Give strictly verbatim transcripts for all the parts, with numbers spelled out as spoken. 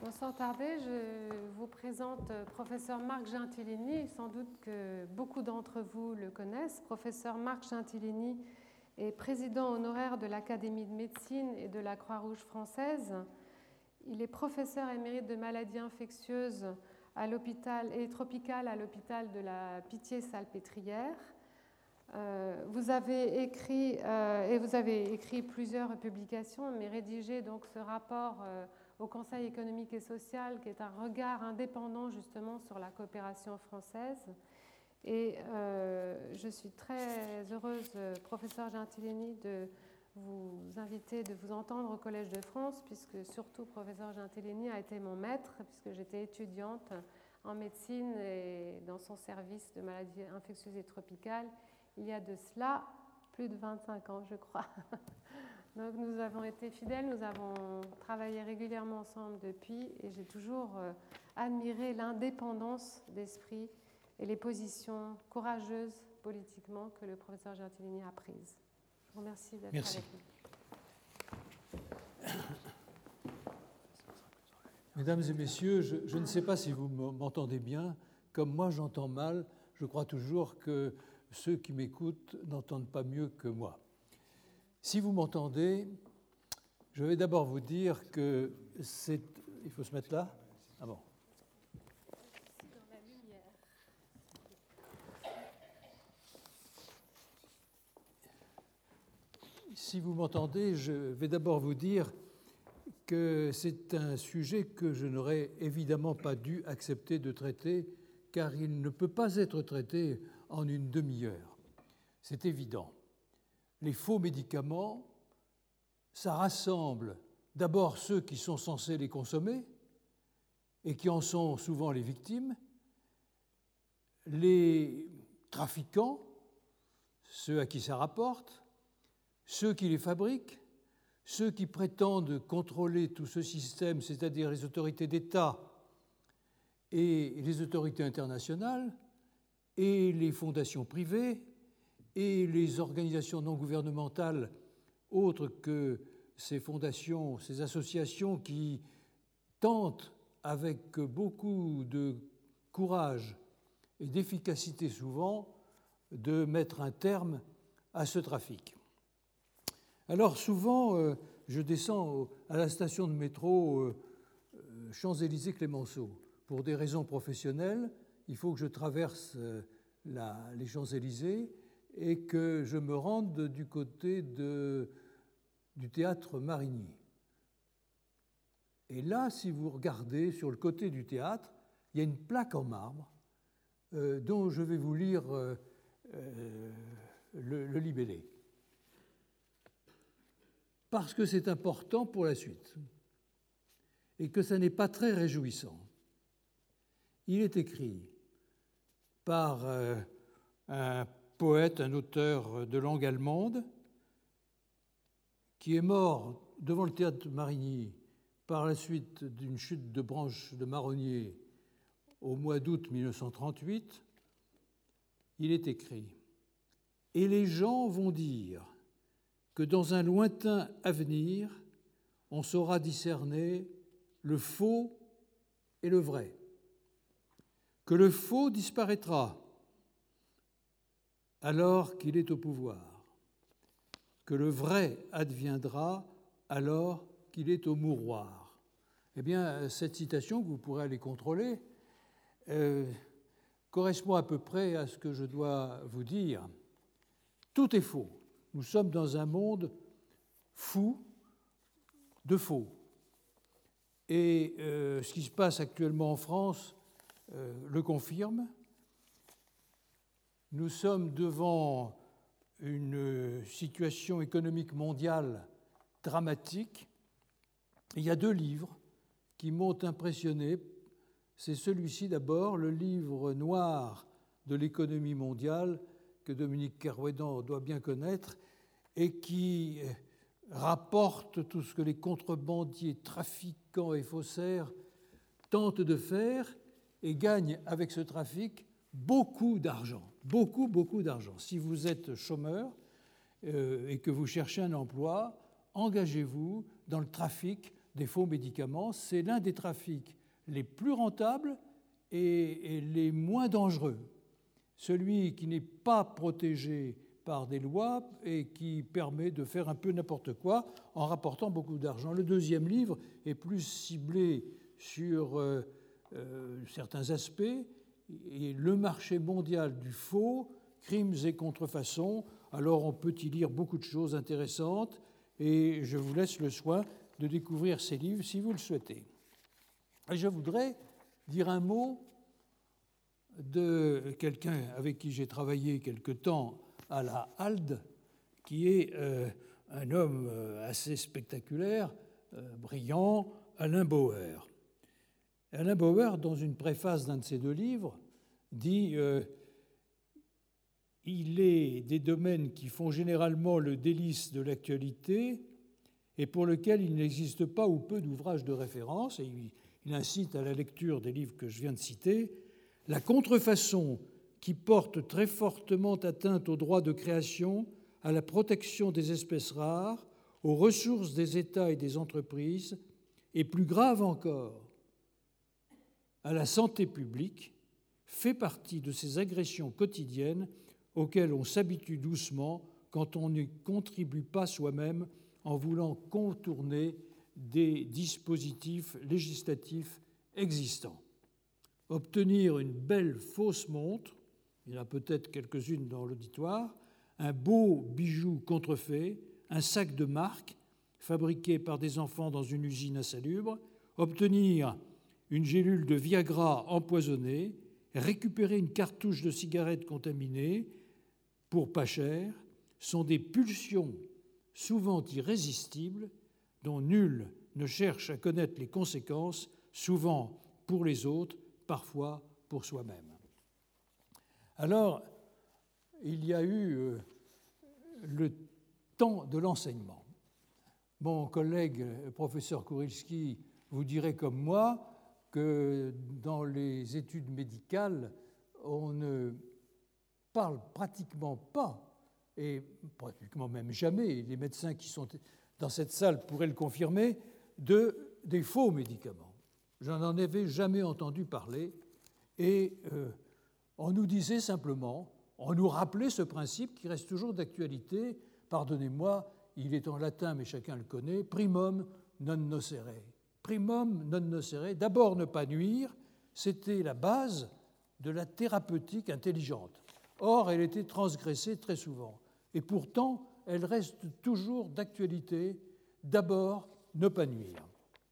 Bon, sans tarder, je vous présente professeur Marc Gentilini. Sans doute que beaucoup d'entre vous le connaissent. Professeur Marc Gentilini est président honoraire de l'Académie de médecine et de la Croix-Rouge française. Il est professeur émérite de maladies infectieuses à l'hôpital et tropicales à l'hôpital de la Pitié-Salpêtrière. Euh, vous avez écrit euh, et vous avez écrit plusieurs publications, mais rédigé donc ce rapport euh, au Conseil économique et social, qui est un regard indépendant justement sur la coopération française. Et euh, je suis très heureuse, professeur Gentilini, de vous inviter, de vous entendre au Collège de France, puisque surtout professeur Gentilini a été mon maître, puisque j'étais étudiante en médecine et dans son service de maladies infectieuses et tropicales, il y a de cela plus de vingt-cinq ans, je crois. Donc nous avons été fidèles, nous avons travaillé régulièrement ensemble depuis, et j'ai toujours euh, admiré l'indépendance d'esprit et les positions courageuses politiquement que le professeur Gentilini a prises. Je vous remercie d'être Merci. avec nous. Mesdames et messieurs, je, je ne sais pas si vous m'entendez bien. Comme moi, j'entends mal. Je crois toujours que ceux qui m'écoutent n'entendent pas mieux que moi. Si vous m'entendez, je vais d'abord vous dire que c'est... Il faut se mettre là ? Ah bon. C'est dans la lumière. Si vous m'entendez, je vais d'abord vous dire que c'est un sujet que je n'aurais évidemment pas dû accepter de traiter, car il ne peut pas être traité en une demi-heure. C'est évident. Les faux médicaments, ça rassemble d'abord ceux qui sont censés les consommer et qui en sont souvent les victimes, les trafiquants, ceux à qui ça rapporte, ceux qui les fabriquent, ceux qui prétendent contrôler tout ce système, c'est-à-dire les autorités d'État et les autorités internationales et les fondations privées et les organisations non gouvernementales autres que ces fondations, ces associations qui tentent avec beaucoup de courage et d'efficacité souvent de mettre un terme à ce trafic. Alors souvent, euh, je descends à la station de métro euh, euh, Champs-Élysées-Clémenceau. Pour des raisons professionnelles, il faut que je traverse euh, la, les Champs-Élysées et que je me rende du côté de, du théâtre Marigny. Et là, si vous regardez sur le côté du théâtre, il y a une plaque en marbre euh, dont je vais vous lire euh, euh, le, le libellé. Parce que c'est important pour la suite et que ça n'est pas très réjouissant. Il est écrit par euh, un poète, un auteur de langue allemande, qui est mort devant le théâtre Marigny par la suite d'une chute de branches de marronnier au mois d'août mille neuf cent trente-huit. Il est écrit « Et les gens vont dire que dans un lointain avenir, on saura discerner le faux et le vrai, que le faux disparaîtra alors qu'il est au pouvoir, que le vrai adviendra alors qu'il est au mouroir. » Eh bien, cette citation, que vous pourrez aller contrôler, euh, correspond à peu près à ce que je dois vous dire. Tout est faux. Nous sommes dans un monde fou de faux. Et euh, ce qui se passe actuellement en France euh, le confirme. Nous sommes devant une situation économique mondiale dramatique. Il y a deux livres qui m'ont impressionné. C'est celui-ci d'abord, le livre noir de l'économie mondiale, que Dominique Kerlouan doit bien connaître, et qui rapporte tout ce que les contrebandiers, trafiquants et faussaires tentent de faire et gagnent avec ce trafic beaucoup d'argent, beaucoup, beaucoup d'argent. Si vous êtes chômeur euh, et que vous cherchez un emploi, engagez-vous dans le trafic des faux médicaments. C'est l'un des trafics les plus rentables et, et les moins dangereux. Celui qui n'est pas protégé par des lois et qui permet de faire un peu n'importe quoi en rapportant beaucoup d'argent. Le deuxième livre est plus ciblé sur euh, euh, certains aspects, et le marché mondial du faux, crimes et contrefaçons. Alors on peut y lire beaucoup de choses intéressantes et je vous laisse le soin de découvrir ces livres si vous le souhaitez. Et je voudrais dire un mot de quelqu'un avec qui j'ai travaillé quelque temps à la Halde, qui est euh, un homme assez spectaculaire, euh, brillant, Alain Bauer. Alain Bauer, dans une préface d'un de ses deux livres, dit euh, « Il est des domaines qui font généralement le délice de l'actualité et pour lesquels il n'existe pas ou peu d'ouvrages de référence, et il, il incite à la lecture des livres que je viens de citer, la contrefaçon qui porte très fortement atteinte aux droits de création, à la protection des espèces rares, aux ressources des États et des entreprises, et plus grave encore, à la santé publique, fait partie de ces agressions quotidiennes auxquelles on s'habitue doucement quand on n'y contribue pas soi-même en voulant contourner des dispositifs législatifs existants. Obtenir une belle fausse montre, il y en a peut-être quelques-unes dans l'auditoire, un beau bijou contrefait, un sac de marque fabriqué par des enfants dans une usine insalubre, obtenir une gélule de Viagra empoisonnée, récupérer une cartouche de cigarette contaminée pour pas cher, sont des pulsions souvent irrésistibles dont nul ne cherche à connaître les conséquences, souvent pour les autres, parfois pour soi-même. Alors, il y a eu euh, le temps de l'enseignement. Mon collègue, le professeur Kurilski, vous dirait comme moi que dans les études médicales, on ne parle pratiquement pas, et pratiquement même jamais, les médecins qui sont dans cette salle pourraient le confirmer, de, des faux médicaments. Je n'en avais jamais entendu parler, et euh, on nous disait simplement, on nous rappelait ce principe qui reste toujours d'actualité, pardonnez-moi, il est en latin mais chacun le connaît, primum non nocere. Primum non nocere, d'abord ne pas nuire, c'était la base de la thérapeutique intelligente. Or, elle était transgressée très souvent. Et pourtant, elle reste toujours d'actualité, d'abord ne pas nuire.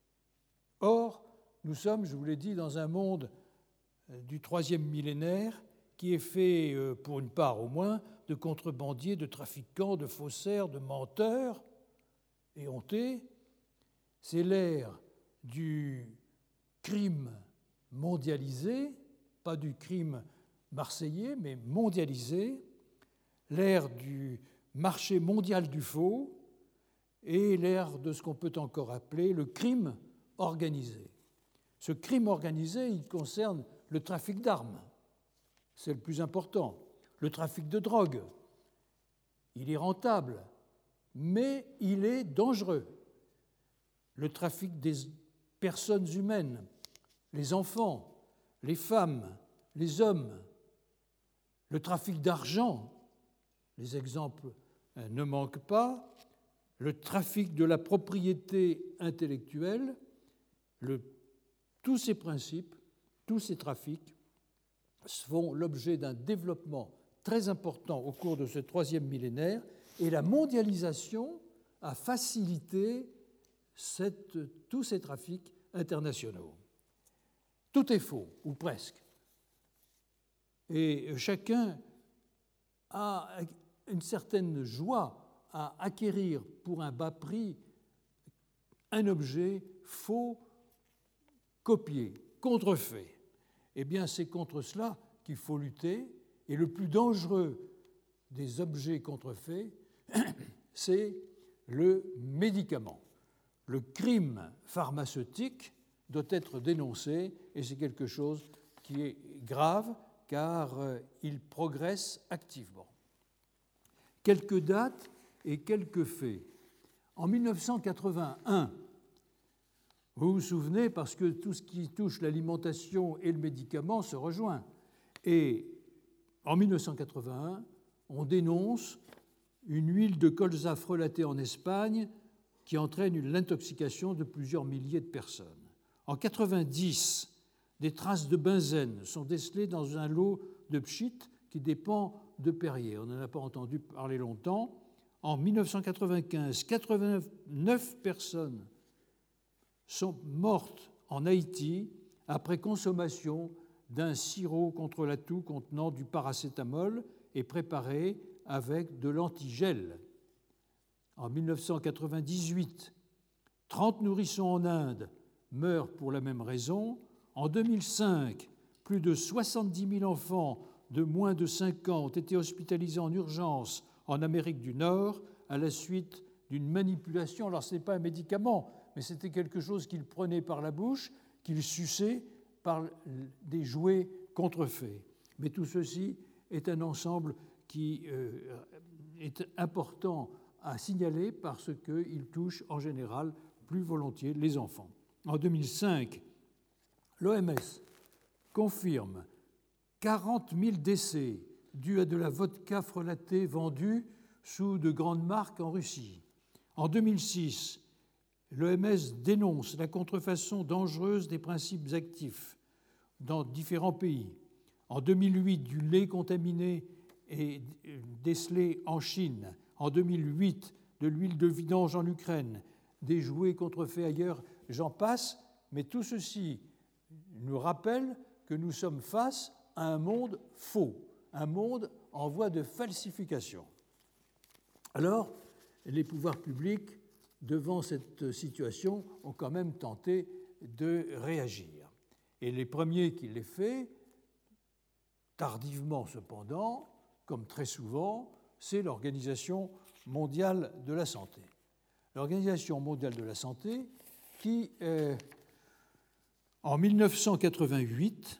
Or, nous sommes, je vous l'ai dit, dans un monde du troisième millénaire qui est fait, pour une part au moins, de contrebandiers, de trafiquants, de faussaires, de menteurs éhontés. C'est l'ère du crime mondialisé, pas du crime marseillais, mais mondialisé, l'ère du marché mondial du faux et l'ère de ce qu'on peut encore appeler le crime organisé. Ce crime organisé, il concerne le trafic d'armes, c'est le plus important, le trafic de drogue. Il est rentable, mais il est dangereux. Le trafic des personnes humaines, les enfants, les femmes, les hommes, le trafic d'argent, les exemples ne manquent pas, le trafic de la propriété intellectuelle, le, tous ces principes, tous ces trafics font l'objet d'un développement très important au cours de ce troisième millénaire, et la mondialisation a facilité cette, tous ces trafics internationaux. Tout est faux, ou presque. Et chacun a une certaine joie à acquérir pour un bas prix un objet faux, copié, contrefait. Eh bien, c'est contre cela qu'il faut lutter, et le plus dangereux des objets contrefaits, c'est le médicament. Le crime pharmaceutique doit être dénoncé, et c'est quelque chose qui est grave, car euh, il progresse activement. Quelques dates et quelques faits. En mille neuf cent quatre-vingt-un, Vous vous souvenez, parce que tout ce qui touche l'alimentation et le médicament se rejoint. Et en mille neuf cent quatre-vingt-un, on dénonce une huile de colza frelatée en Espagne qui entraîne l'intoxication de plusieurs milliers de personnes. En mille neuf cent quatre-vingt-dix, des traces de benzène sont décelées dans un lot de pchit qui dépend de Perrier. On n'en a pas entendu parler longtemps. En mille neuf cent quatre-vingt-quinze, quatre-vingt-neuf personnes sont mortes en Haïti après consommation d'un sirop contre la toux contenant du paracétamol et préparé avec de l'antigel. En mille neuf cent quatre-vingt-dix-huit, trente nourrissons en Inde meurent pour la même raison. En deux mille cinq, plus de soixante-dix mille enfants de moins de cinq ans ont été hospitalisés en urgence en Amérique du Nord à la suite d'une manipulation. Alors, ce n'est pas un médicament, mais c'était quelque chose qu'ils prenaient par la bouche, qu'ils suçaient par des jouets contrefaits. Mais tout ceci est un ensemble qui euh, est important à signaler parce qu'il touche en général plus volontiers les enfants. En deux mille cinq, l'O M S confirme quarante mille décès dus à de la vodka frelatée vendue sous de grandes marques en Russie. En deux mille six, l'O M S dénonce la contrefaçon dangereuse des principes actifs dans différents pays. En deux mille huit, du lait contaminé et décelé en Chine. En deux mille huit, de l'huile de vidange en Ukraine, des jouets contrefaits ailleurs, j'en passe, mais tout ceci nous rappelle que nous sommes face à un monde faux, un monde en voie de falsification. Alors, les pouvoirs publics, devant cette situation, ont quand même tenté de réagir. Et les premiers qui l'ont fait, tardivement cependant, comme très souvent, c'est l'Organisation mondiale de la santé. L'Organisation mondiale de la santé qui, euh, en mille neuf cent quatre-vingt-huit,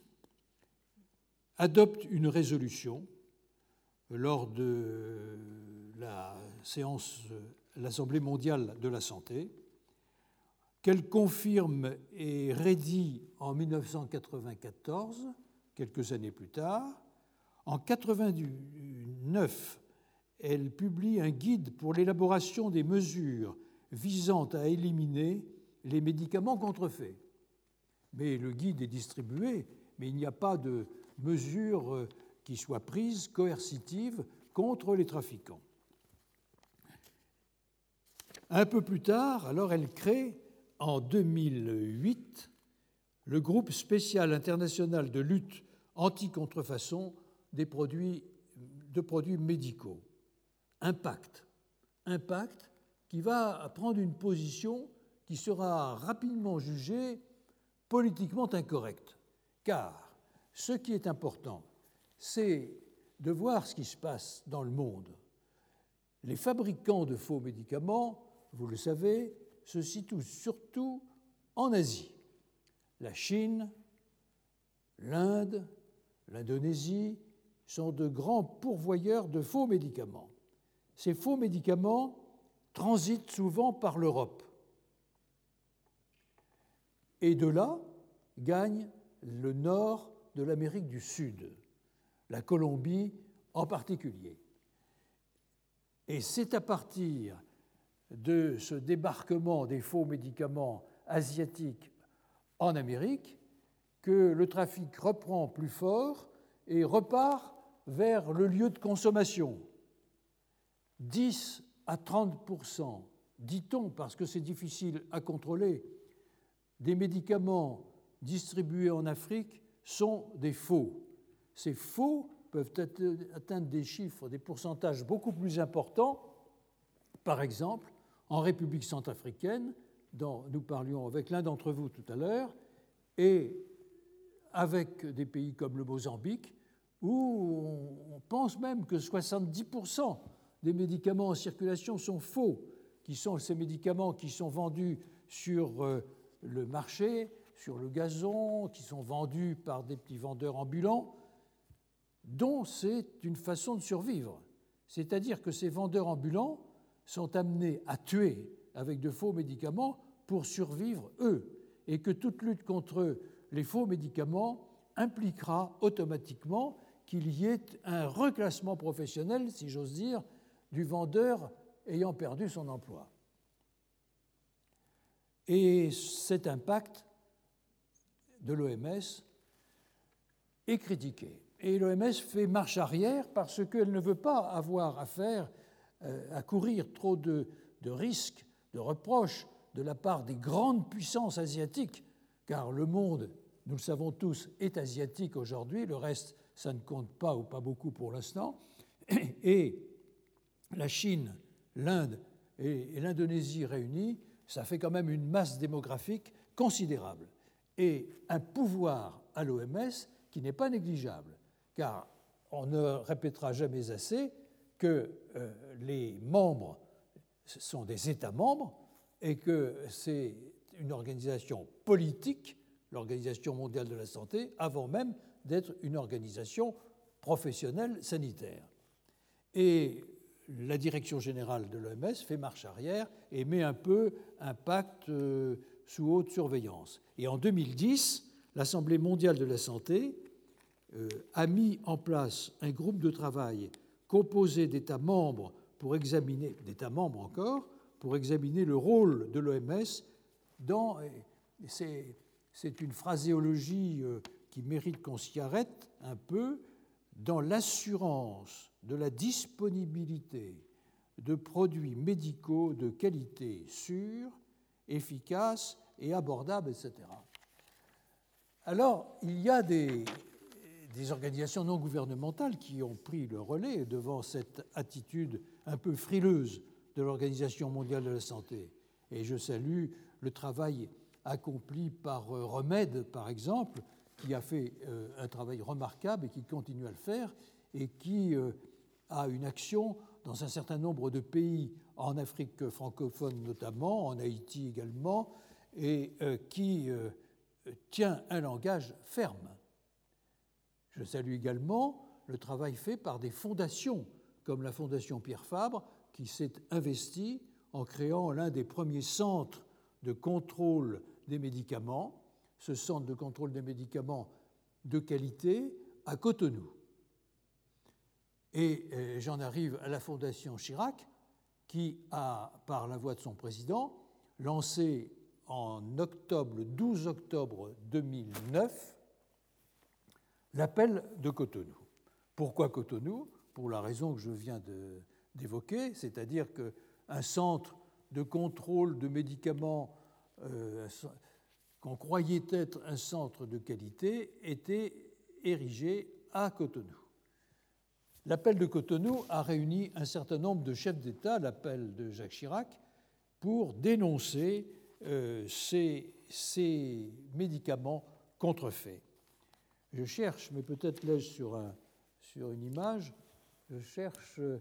adopte une résolution lors de la séance de l'Assemblée mondiale de la santé, qu'elle confirme et rédit en mille neuf cent quatre-vingt-quatorze, quelques années plus tard. En mille neuf cent quatre-vingt-neuf, elle publie un guide pour l'élaboration des mesures visant à éliminer les médicaments contrefaits. Mais le guide est distribué, mais il n'y a pas de mesures qui soient prises coercitives contre les trafiquants. Un peu plus tard, alors, elle crée, en deux mille huit, le groupe spécial international de lutte anti-contrefaçon des produits, de produits médicaux. Impact. Impact qui va prendre une position qui sera rapidement jugée politiquement incorrecte. Car ce qui est important, c'est de voir ce qui se passe dans le monde. Les fabricants de faux médicaments, vous le savez, se situent surtout en Asie. La Chine, l'Inde, l'Indonésie sont de grands pourvoyeurs de faux médicaments. Ces faux médicaments transitent souvent par l'Europe. Et de là gagne le nord de l'Amérique du Sud, la Colombie en particulier. Et c'est à partir de ce débarquement des faux médicaments asiatiques en Amérique que le trafic reprend plus fort et repart vers le lieu de consommation. dix à trente pour cent, dit-on, parce que c'est difficile à contrôler, des médicaments distribués en Afrique sont des faux. Ces faux peuvent atteindre des chiffres, des pourcentages beaucoup plus importants. Par exemple, en République centrafricaine, dont nous parlions avec l'un d'entre vous tout à l'heure, et avec des pays comme le Mozambique, où on pense même que soixante-dix pour cent des médicaments en circulation sont faux, qui sont ces médicaments qui sont vendus sur le marché, sur le gazon, qui sont vendus par des petits vendeurs ambulants, dont c'est une façon de survivre. C'est-à-dire que ces vendeurs ambulants sont amenés à tuer avec de faux médicaments pour survivre, eux. et que toute lutte contre les faux médicaments impliquera automatiquement qu'il y ait un reclassement professionnel, si j'ose dire, du vendeur ayant perdu son emploi. Et cet impact de l'O M S est critiqué. Et l'O M S fait marche arrière parce qu'elle ne veut pas avoir affaire à courir trop de, de risques, de reproches de la part des grandes puissances asiatiques, car le monde, nous le savons tous, est asiatique aujourd'hui, le reste, ça ne compte pas ou pas beaucoup pour l'instant, et la Chine, l'Inde et, et l'Indonésie réunies, ça fait quand même une masse démographique considérable et un pouvoir à l'O M S qui n'est pas négligeable, car on ne répétera jamais assez que euh, les membres sont des États membres et que c'est une organisation politique, l'Organisation mondiale de la santé, avant même d'être une organisation professionnelle sanitaire. Et la direction générale de l'O M S fait marche arrière et met un peu un pacte euh, sous haute surveillance. Et en deux mille dix, l'Assemblée mondiale de la santé euh, a mis en place un groupe de travail composé d'États membres pour examiner, d'États membres encore, pour examiner le rôle de l'O M S dans, c'est, c'est une phraséologie qui mérite qu'on s'y arrête un peu, dans l'assurance de la disponibilité de produits médicaux de qualité sûre, efficace et abordable, et cetera. Alors, il y a des, des organisations non gouvernementales qui ont pris le relais devant cette attitude un peu frileuse de l'Organisation mondiale de la santé. Et je salue le travail accompli par Remède, par exemple, qui a fait euh, un travail remarquable et qui continue à le faire, et qui euh, a une action dans un certain nombre de pays, en Afrique francophone notamment, en Haïti également, et euh, qui euh, tient un langage ferme. Je salue également le travail fait par des fondations, comme la Fondation Pierre Fabre, qui s'est investie en créant l'un des premiers centres de contrôle des médicaments, ce centre de contrôle des médicaments de qualité à Cotonou. Et euh, j'en arrive à la Fondation Chirac, qui a, par la voix de son président, lancé en octobre, le douze octobre deux mille neuf, l'appel de Cotonou. Pourquoi Cotonou ? Pour la raison que je viens de, d'évoquer, c'est-à-dire qu'un centre de contrôle de médicaments euh, qu'on croyait être un centre de qualité était érigé à Cotonou. L'appel de Cotonou a réuni un certain nombre de chefs d'État, l'appel de Jacques Chirac, pour dénoncer euh, ces, ces médicaments contrefaits. Je cherche, mais peut-être l'ai-je sur, un, sur une image, je cherche euh,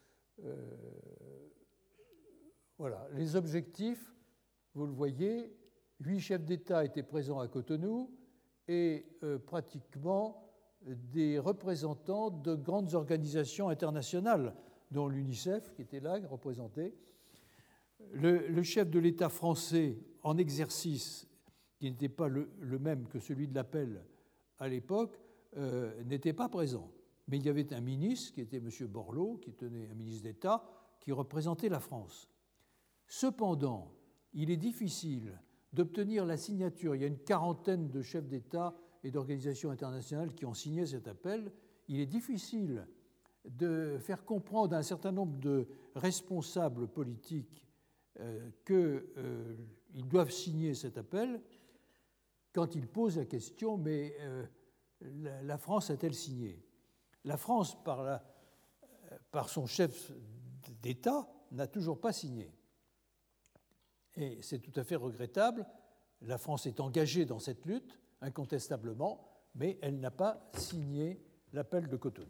voilà, les objectifs, vous le voyez, huit chefs d'État étaient présents à Cotonou et euh, pratiquement des représentants de grandes organisations internationales, dont l'UNICEF, qui était là, représenté. Le, le chef de l'État français en exercice, qui n'était pas le, le même que celui de l'appel à l'époque, euh, n'était pas présent. Mais il y avait un ministre, qui était M. Borloo, qui tenait un ministre d'État, qui représentait la France. Cependant, il est difficile d'obtenir la signature. Il y a une quarantaine de chefs d'État et d'organisations internationales qui ont signé cet appel. Il est difficile de faire comprendre à un certain nombre de responsables politiques euh, qu'ils euh, doivent signer cet appel quand ils posent la question « mais euh, la, la France a-t-elle signé ?» La France, par, la, par son chef d'État, n'a toujours pas signé. Et c'est tout à fait regrettable. La France est engagée dans cette lutte, incontestablement, mais elle n'a pas signé l'appel de Cotonou.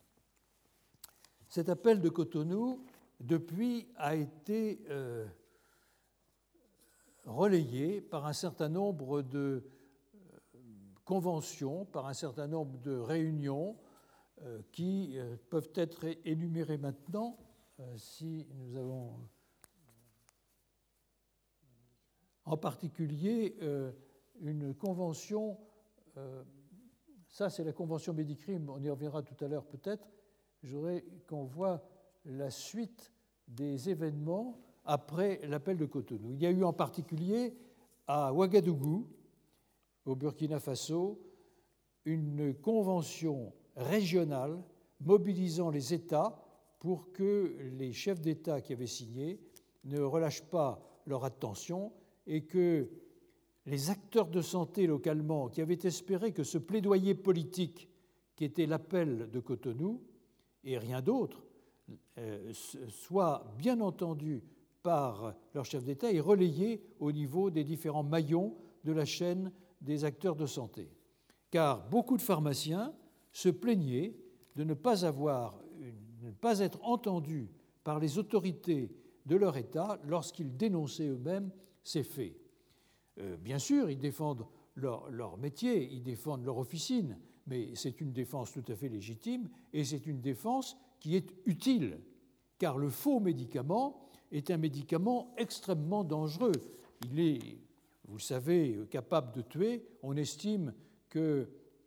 Cet appel de Cotonou, depuis, a été euh, relayé par un certain nombre de euh, conventions, par un certain nombre de réunions euh, qui euh, peuvent être énumérées maintenant, euh, si nous avons... en particulier euh, une convention, euh, ça c'est la convention Médicrime, on y reviendra tout à l'heure peut-être, je voudrais qu'on voit la suite des événements après l'appel de Cotonou. Il y a eu en particulier à Ouagadougou, au Burkina Faso, une convention régionale mobilisant les États pour que les chefs d'État qui avaient signé ne relâchent pas leur attention et que les acteurs de santé localement qui avaient espéré que ce plaidoyer politique qui était l'appel de Cotonou et rien d'autre euh, soit bien entendu par leur chef d'État et relayé au niveau des différents maillons de la chaîne des acteurs de santé. Car beaucoup de pharmaciens se plaignaient de ne pas avoir, de ne pas être entendus par les autorités de leur État lorsqu'ils dénonçaient eux-mêmes ces faits. Euh, bien sûr, ils défendent leur, leur métier, ils défendent leur officine, mais c'est une défense tout à fait légitime et c'est une défense qui est utile, car le faux médicament est un médicament extrêmement dangereux. Il est, vous le savez, capable de tuer. On estime qu'il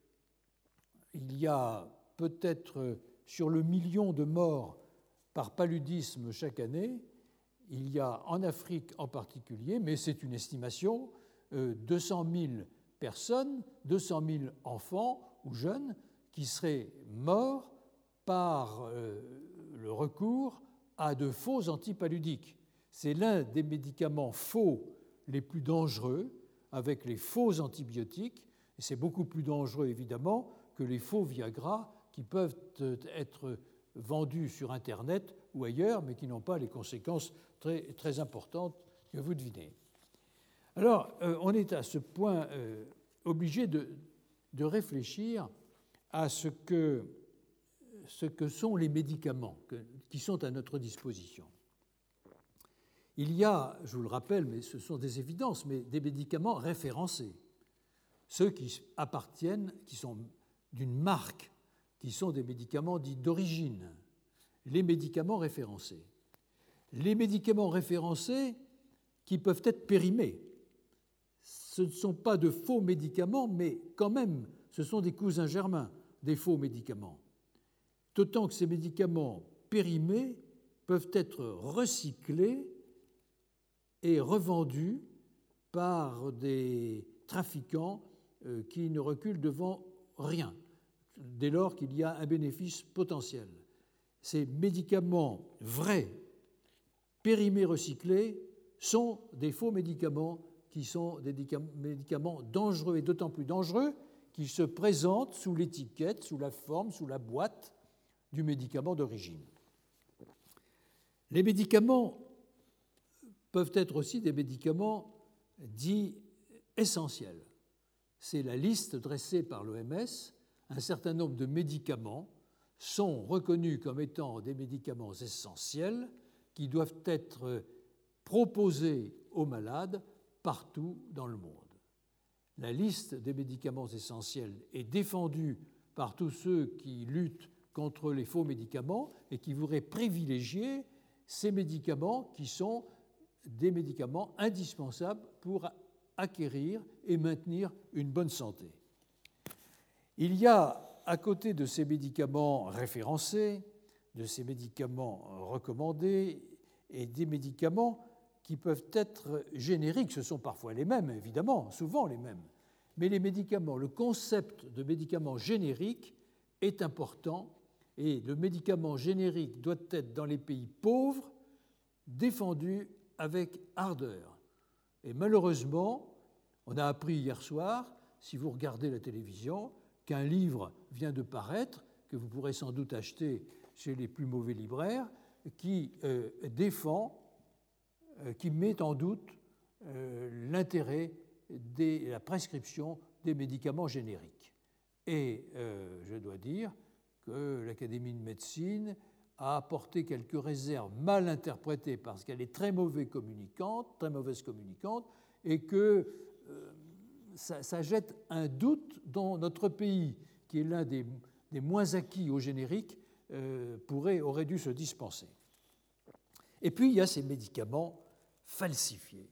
y a peut-être sur le million de morts par paludisme chaque année. Il y a en Afrique en particulier, mais c'est une estimation, deux cent mille personnes, deux cent mille enfants ou jeunes qui seraient morts par le recours à de faux antipaludiques. C'est l'un des médicaments faux les plus dangereux, avec les faux antibiotiques, et c'est beaucoup plus dangereux évidemment que les faux Viagra qui peuvent être vendus sur Internet ou ailleurs, mais qui n'ont pas les conséquences très, très importantes que vous devinez. Alors, euh, on est à ce point euh, obligé de, de réfléchir à ce que, ce que sont les médicaments que, qui sont à notre disposition. Il y a, je vous le rappelle, mais ce sont des évidences, mais des médicaments référencés, ceux qui appartiennent, qui sont d'une marque, qui sont des médicaments dits d'origine, les médicaments référencés. Les médicaments référencés qui peuvent être périmés. Ce ne sont pas de faux médicaments, mais quand même, ce sont des cousins germains des faux médicaments. D'autant que ces médicaments périmés peuvent être recyclés et revendus par des trafiquants qui ne reculent devant rien, dès lors qu'il y a un bénéfice potentiel. Ces médicaments vrais, périmés, recyclés, sont des faux médicaments qui sont des médicaments dangereux, et d'autant plus dangereux qu'ils se présentent sous l'étiquette, sous la forme, sous la boîte du médicament d'origine. Les médicaments peuvent être aussi des médicaments dits essentiels. C'est la liste dressée par l'O M S. Un certain nombre de médicaments sont reconnus comme étant des médicaments essentiels qui doivent être proposés aux malades partout dans le monde. La liste des médicaments essentiels est défendue par tous ceux qui luttent contre les faux médicaments et qui voudraient privilégier ces médicaments qui sont des médicaments indispensables pour acquérir et maintenir une bonne santé. Il y a, à côté de ces médicaments référencés, de ces médicaments recommandés et des médicaments qui peuvent être génériques, ce sont parfois les mêmes, évidemment, souvent les mêmes, mais les médicaments, le concept de médicament générique est important et le médicament générique doit être dans les pays pauvres défendu avec ardeur. Et malheureusement, on a appris hier soir, si vous regardez la télévision, qu'un livre vient de paraître, que vous pourrez sans doute acheter chez les plus mauvais libraires, qui euh, défend, euh, qui met en doute euh, l'intérêt de la prescription des médicaments génériques. Et euh, je dois dire que l'Académie de médecine a apporté quelques réserves mal interprétées parce qu'elle est très mauvaise communicante, très mauvaise communicante, et que euh, ça, ça jette un doute dans notre pays, qui est l'un des, des moins acquis au générique, euh, pourrait, aurait dû se dispenser. Et puis, il y a ces médicaments falsifiés.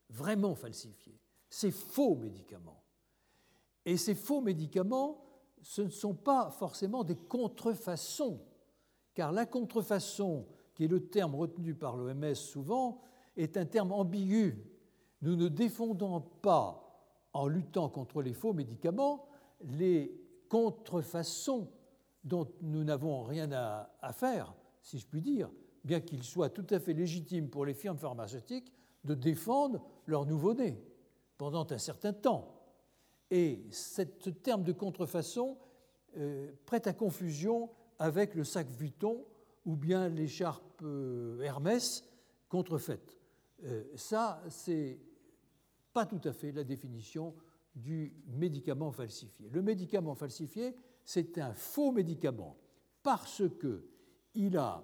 vraiment falsifiés, ces faux médicaments. Et ces faux médicaments, ce ne sont pas forcément des contrefaçons, car la contrefaçon, qui est le terme retenu par l'O M S souvent, est un terme ambigu. Nous ne défendons pas, en luttant contre les faux médicaments, les contrefaçons dont nous n'avons rien à, à faire, si je puis dire, bien qu'il soit tout à fait légitime pour les firmes pharmaceutiques de défendre leurs nouveau-nés pendant un certain temps. Et cette, ce terme de contrefaçon euh, prête à confusion avec le sac Vuitton ou bien l'écharpe euh, Hermès contrefaite. Euh, ça, c'est pas tout à fait la définition du médicament falsifié. Le médicament falsifié, c'est un faux médicament parce qu'il n'a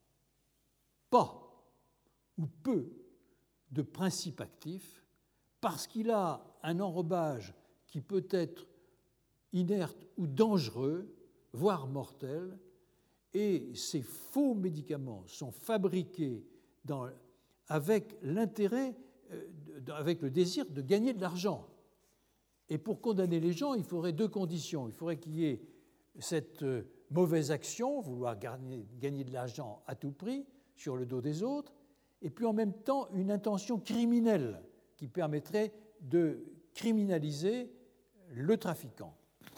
pas ou peu de principe actif, parce qu'il a un enrobage qui peut être inerte ou dangereux, voire mortel, et ces faux médicaments sont fabriqués dans, avec l'intérêt, euh, avec le désir de gagner de l'argent. Et pour condamner les gens, il faudrait deux conditions. Il faudrait qu'il y ait cette euh, mauvaise action, vouloir gagner, gagner de l'argent à tout prix sur le dos des autres, et puis en même temps une intention criminelle qui permettrait de criminaliser le trafiquant.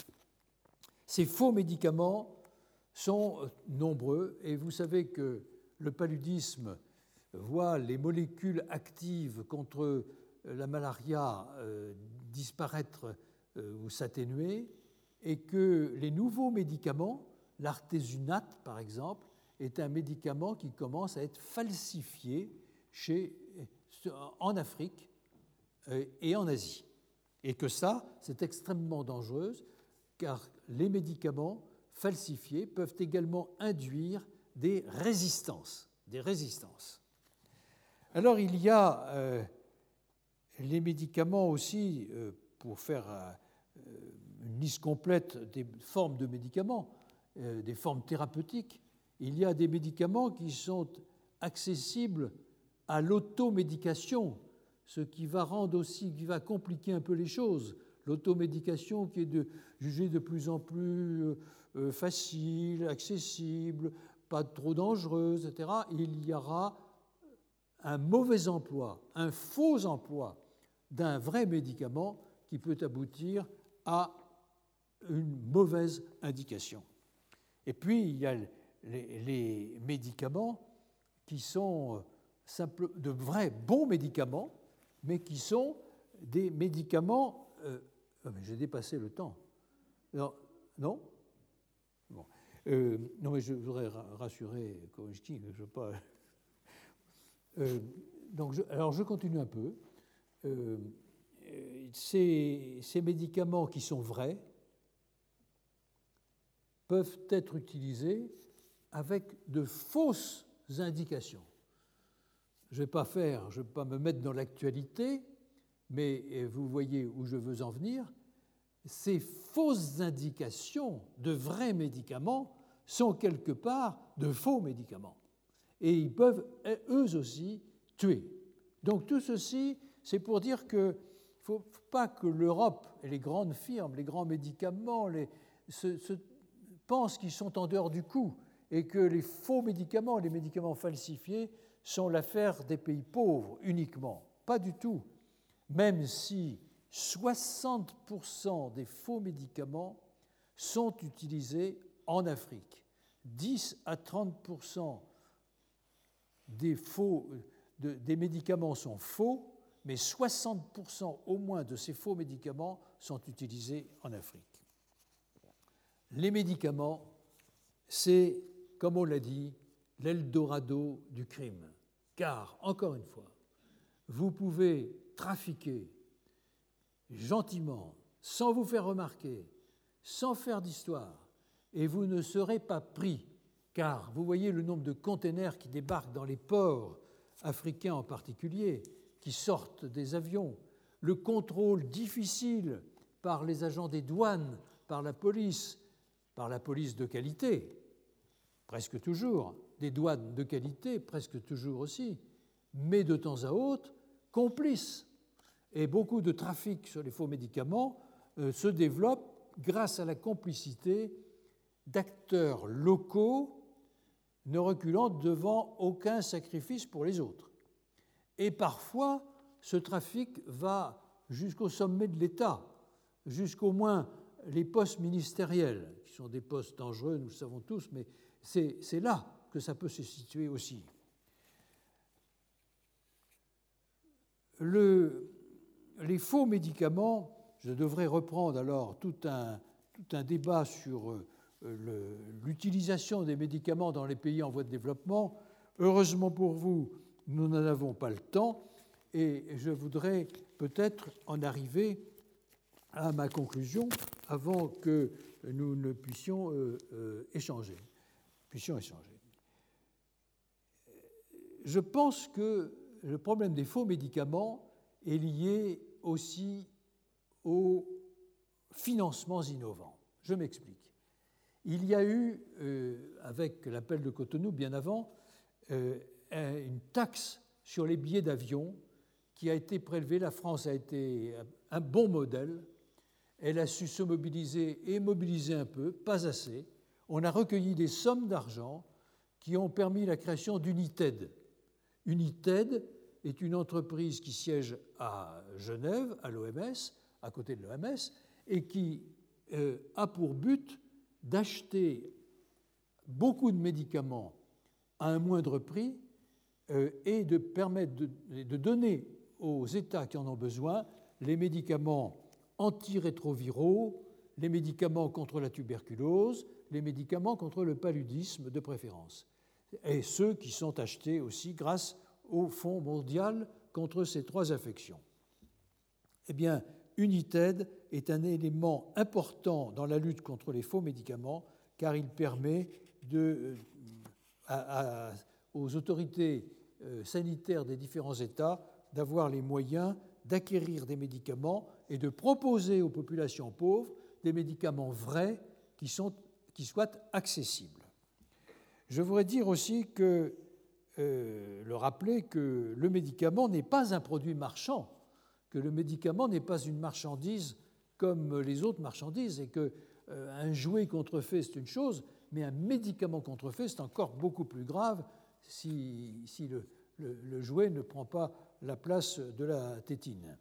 Ces faux médicaments sont nombreux et vous savez que le paludisme voit les molécules actives contre la malaria euh, disparaître euh, ou s'atténuer et que les nouveaux médicaments, l'artésunate par exemple, est un médicament qui commence à être falsifié chez, en Afrique et en Asie. Et que ça, c'est extrêmement dangereux, car les médicaments falsifiés peuvent également induire des résistances. Des résistances. Alors, il y a euh, les médicaments aussi, euh, pour faire euh, une liste complète des formes de médicaments, euh, des formes thérapeutiques. Il y a des médicaments qui sont accessibles à l'automédication, ce qui va rendre aussi, qui va compliquer un peu les choses. L'automédication qui est de, jugée de plus en plus euh, facile, accessible, pas trop dangereuse, et cetera. Il y aura un mauvais emploi, un faux emploi d'un vrai médicament qui peut aboutir à une mauvaise indication. Et puis, il y a les, les médicaments qui sont simple, de vrais bons médicaments, mais qui sont des médicaments... Euh, oh mais j'ai dépassé le temps. Non, non bon. euh, Non, mais je voudrais rassurer Kowalski, je ne veux pas... Euh, donc je, alors, je continue un peu. Euh, ces, ces médicaments qui sont vrais peuvent être utilisés avec de fausses indications. Je ne vais pas faire, je ne vais pas me mettre dans l'actualité, mais vous voyez où je veux en venir. Ces fausses indications de vrais médicaments sont quelque part de faux médicaments. Et ils peuvent, eux aussi, tuer. Donc tout ceci, c'est pour dire qu'il ne faut pas que l'Europe et les grandes firmes, les grands médicaments, les, se, se, pensent qu'ils sont en dehors du coup et que les faux médicaments, les médicaments falsifiés, sont l'affaire des pays pauvres uniquement. Pas du tout. Même si soixante pour cent des faux médicaments sont utilisés en Afrique, dix à trente pour cent des, faux, de, des médicaments sont faux, mais soixante pour cent au moins de ces faux médicaments sont utilisés en Afrique. Les médicaments, c'est, comme on l'a dit, l'Eldorado du crime. Car, encore une fois, vous pouvez trafiquer gentiment, sans vous faire remarquer, sans faire d'histoire, et vous ne serez pas pris, car vous voyez le nombre de containers qui débarquent dans les ports africains en particulier, qui sortent des avions, le contrôle difficile par les agents des douanes, par la police, par la police de qualité, presque toujours, des douanes de qualité, presque toujours aussi, mais de temps à autre, complices Et beaucoup de trafics sur les faux médicaments euh, se développent grâce à la complicité d'acteurs locaux ne reculant devant aucun sacrifice pour les autres. Et parfois, ce trafic va jusqu'au sommet de l'État, jusqu'au moins les postes ministériels, qui sont des postes dangereux, nous le savons tous, mais c'est, c'est là que ça peut se situer aussi. Le, les faux médicaments, je devrais reprendre alors tout un, tout un débat sur le, l'utilisation des médicaments dans les pays en voie de développement. Heureusement pour vous, nous n'en avons pas le temps et je voudrais peut-être en arriver à ma conclusion avant que nous ne puissions euh, euh, échanger. Puissions échanger. Je pense que le problème des faux médicaments est lié aussi aux financements innovants. Je m'explique. Il y a eu, euh, avec l'appel de Cotonou bien avant, euh, une taxe sur les billets d'avion qui a été prélevée. La France a été un bon modèle. Elle a su se mobiliser et mobiliser un peu, pas assez. On a recueilli des sommes d'argent qui ont permis la création d'United. United est une entreprise qui siège à Genève, à l'O M S, à côté de l'O M S, et qui euh, a pour but d'acheter beaucoup de médicaments à un moindre prix euh, et de permettre de, de donner aux États qui en ont besoin les médicaments antirétroviraux, les médicaments contre la tuberculose, les médicaments contre le paludisme de préférence, et ceux qui sont achetés aussi grâce au Fonds mondial contre ces trois affections. Eh bien, United est un élément important dans la lutte contre les faux médicaments car il permet de, à, à, aux autorités sanitaires des différents États d'avoir les moyens d'acquérir des médicaments et de proposer aux populations pauvres des médicaments vrais qui, sont, qui soient accessibles. Je voudrais dire aussi que, euh, le rappeler que le médicament n'est pas un produit marchand, que le médicament n'est pas une marchandise comme les autres marchandises et qu'un euh, jouet contrefait, c'est une chose, mais un médicament contrefait, c'est encore beaucoup plus grave si, si le, le, le jouet ne prend pas la place de la tétine.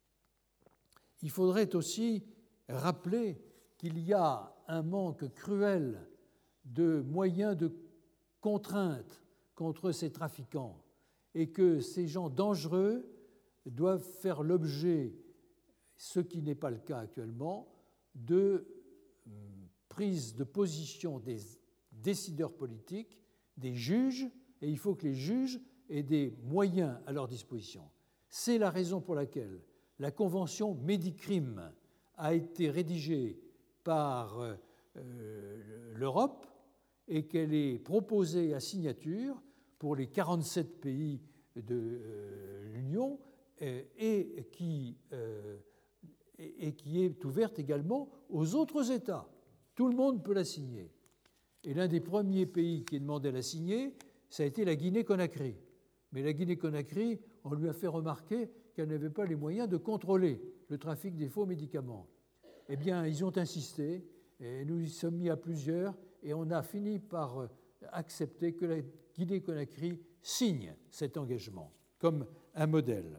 Il faudrait aussi rappeler qu'il y a un manque cruel de moyens de contrainte contre ces trafiquants et que ces gens dangereux doivent faire l'objet, ce qui n'est pas le cas actuellement, de prise de position des décideurs politiques, des juges, et il faut que les juges aient des moyens à leur disposition. C'est la raison pour laquelle la Convention Médicrime a été rédigée par euh, l'Europe et qu'elle est proposée à signature pour les quarante-sept pays de euh, l'Union et, et, qui, euh, et, et qui est ouverte également aux autres États. Tout le monde peut la signer. Et l'un des premiers pays qui a demandé à la signer, ça a été la Guinée-Conakry. Mais la Guinée-Conakry, on lui a fait remarquer qu'elle n'avait pas les moyens de contrôler le trafic des faux médicaments. Eh bien, ils ont insisté, et nous y sommes mis à plusieurs, et on a fini par accepter que la Guinée-Conakry signe cet engagement comme un modèle.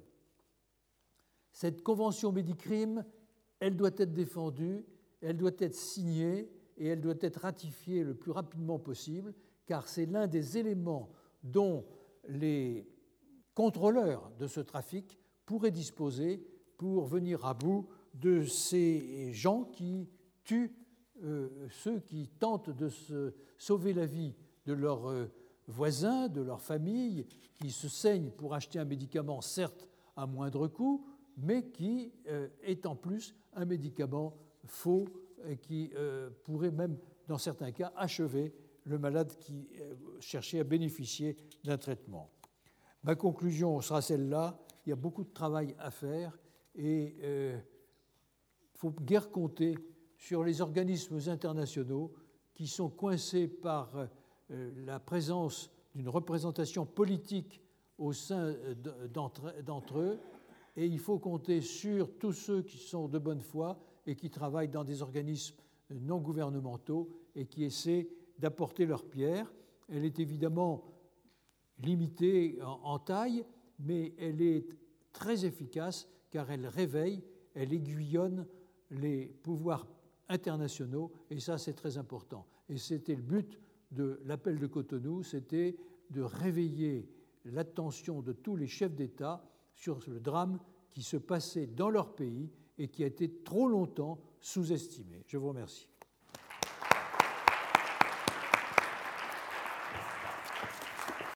Cette convention Médicrime, elle doit être défendue, elle doit être signée et elle doit être ratifiée le plus rapidement possible, car c'est l'un des éléments dont les contrôleurs de ce trafic pourraient disposer pour venir à bout de ces gens qui tuent euh, ceux qui tentent de se sauver la vie de leurs euh, voisins, de leur famille, qui se saignent pour acheter un médicament, certes à moindre coût, mais qui euh, est en plus un médicament faux et qui euh, pourrait même, dans certains cas, achever le malade qui euh, cherchait à bénéficier d'un traitement. Ma conclusion sera celle-là. Il y a beaucoup de travail à faire et il euh, ne faut guère compter sur les organismes internationaux qui sont coincés par euh, la présence d'une représentation politique au sein d'entre, d'entre eux et il faut compter sur tous ceux qui sont de bonne foi et qui travaillent dans des organismes non gouvernementaux et qui essaient d'apporter leur pierre. Elle est évidemment limitée en, en taille, mais elle est très efficace car elle réveille, elle aiguillonne les pouvoirs internationaux, et ça c'est très important. Et c'était le but de l'appel de Cotonou, c'était de réveiller l'attention de tous les chefs d'État sur le drame qui se passait dans leur pays et qui a été trop longtemps sous-estimé. Je vous remercie.